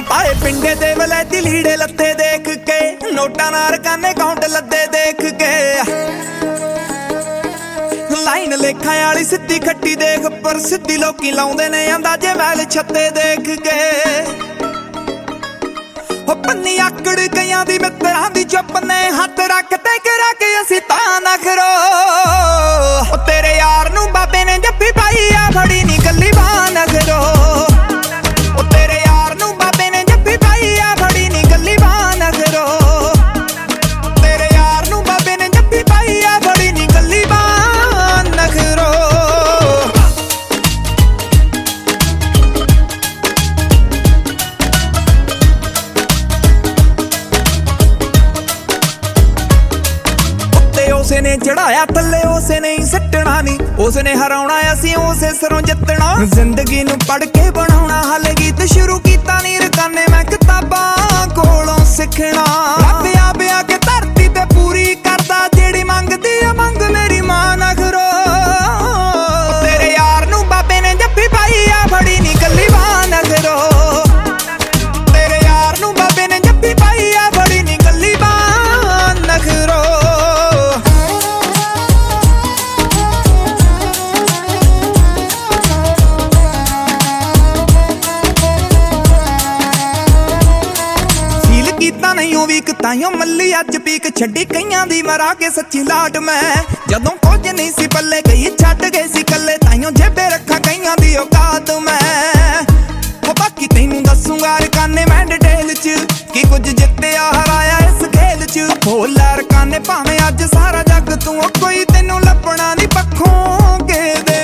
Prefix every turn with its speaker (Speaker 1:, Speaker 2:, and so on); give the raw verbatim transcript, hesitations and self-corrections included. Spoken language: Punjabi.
Speaker 1: ਆਏ ਪਿੰਡੇ ਦੇ ਵਲੈਤੀ ਲੀੜੇ ਲੱਤੇ ਦੇਖ ਕੇ, ਨੋਟਾਂ ਨਾਲ ਕਾਨੇ ਕਾਊਂਟ ਲੱਦੇ ਦੇਖ ਕੇ, ਲਾਈਨ ਲੇਖਾਂ ਵਾਲੀ ਸਿੱਧੀ ਖੱਟੀ ਦੇਖ, ਪਰ ਸਿੱਧੀ ਲੋਕੀ ਲਾਉਂਦੇ ਨੇ ਅੰਦਾਜ਼ੇ ਮੈਲ ਛੱਤੇ ਦੇਖ ਕੇ। ਉਹ ਪੰਨੀ ਆਕੜ ਗਈਆਂ ਦੀ ਮਿੱਤਰਾਂ ਦੀ ਚੁੱਪ ਨੇ, ਹੱਥ ਰੱਖ ਤੇ ਕਰਾ ਕੇ ਅਸੀਂ ਤਾਂ ਨਖਰੋ। ਉਹ ਤੇਰੇ ਯਾਰ ਨੂੰ ਬਾਬੇ ਨੇ ਜੱਫੀ ਪਾਈ ਆ, ਫੜੀ ਨੀ ਗੱਲੀ ਬਾਹ ਨਖਰੋ। ਉਹ ਤੇਰੇ ਯਾਰ ਨੂੰ ਬਾਬੇ ਨੇ ਜੱਫੀ ਪਾਈ ਆ, ਫੜੀ ਨੀ ਗੱਲੀ ਬਾਹ ਨਖਰੋ। ਤੇਰੇ ਯਾਰ ਨੂੰ ਬਾਬੇ ਨੇ ਜੱਫੀ ਪਾਈ ਆ, ਫੜੀ ਨੀ ਗੱਲੀ ਬਾਹ ਨਖਰੋ। ਉਸੇ ਨੇ ਚੜਾਇਆ ਥੱਲੇ, ਉਸੇ ਨੇ ਹੀ ਸੱਟਣਾ ਨੀ, ਉਸਨੇ ਹਰਾਉਣਾ ਅਸੀਂ ਉਸੇ ਸਿਰੋਂ ਜਿੱਤਣਾ। ਜ਼ਿੰਦਗੀ ਨੂੰ ਪੜ ਕੇ ਬਣਾਉਣਾ ਹੱਲ, ਗੀਤ ਸ਼ੁਰੂ ਕੀਤਾ ਨੀ ਰਕਾਨੇ ਮੈਂ ਕਿਤਾਬਾਂ ਕੋਲੋਂ ਸਿੱਖਣਾ। ਰੱਬ ਆਪ ਆ ਕੇ ਧਰਤੀ ਤੇ ਪੂਰੀ ਕਰਦਾ, ਜਿਹੜੀ ਮੰਗਦੀ ਆ ਮੰਗ ਮੇਰੀ ਮਾਂ ਨਖਰੋ। ਤੇਰੇ ਯਾਰ ਨੂੰ ਬਾਬੇ ਨੇ ਜੱਫੀ ਪਾਈ ਆ, ਫੜੀ ਨੀ ਗੱਲੀ ਬਾਹ ਨਖਰੋ। ਤੇਰੇ ਯਾਰ ਨੂੰ ਬਾਬੇ ਨੇ ਜੱਫੀ ਪਾਈ ਆ, ਫੜੀ ਨੀ ਗੱਲੀ ਬਾਹ ਨਖਰੋ। ਕੀਤਾ ਨਹੀਂ ਉਹ ਵੀਕ ਤਾਈਓ ਮੱਲੀ ਅੱਜ ਪੀਕ, ਛੱਡੀ ਕਈਆਂ ਦੀ ਮਰਾ ਕੇ ਸੱਚੀ ਲਾਟ ਮੈਂ। ਜਦੋਂ ਕੁਝ ਨਹੀਂ ਸੀ ਪੱਲੇ ਗਈ ਛੱਡ ਗਏ ਸੀ ਕੱਲੇ, ਤਾਈਓ ਜੇਬੇ ਰੱਖਾਂ ਕਈਆਂ ਦੀ ਔਕਾਤ ਮੈਂ। ਉਹ ਬਾਕੀ ਤੈਨੂੰ ਦੱਸੂਗਾ ਰਕਾਨੇ ਮੈਂ ਡਿਟੇਲ ਚ, ਕੀ ਕੁਝ ਜਿੱਤਿਆ ਹਰਾਇਆ ਇਸ ਖੇਲ ਚ। ਭੋਲਾ ਰਕਾਨੇ ਭਾਵੇਂ ਅੱਜ ਸਾਰਾ ਜੱਗ ਤੂੰ, ਕੋਈ ਤੈਨੂੰ ਲੱਭਣਾ ਨੀ ਪੱਖੋਂ ਕੇ ਦੇ।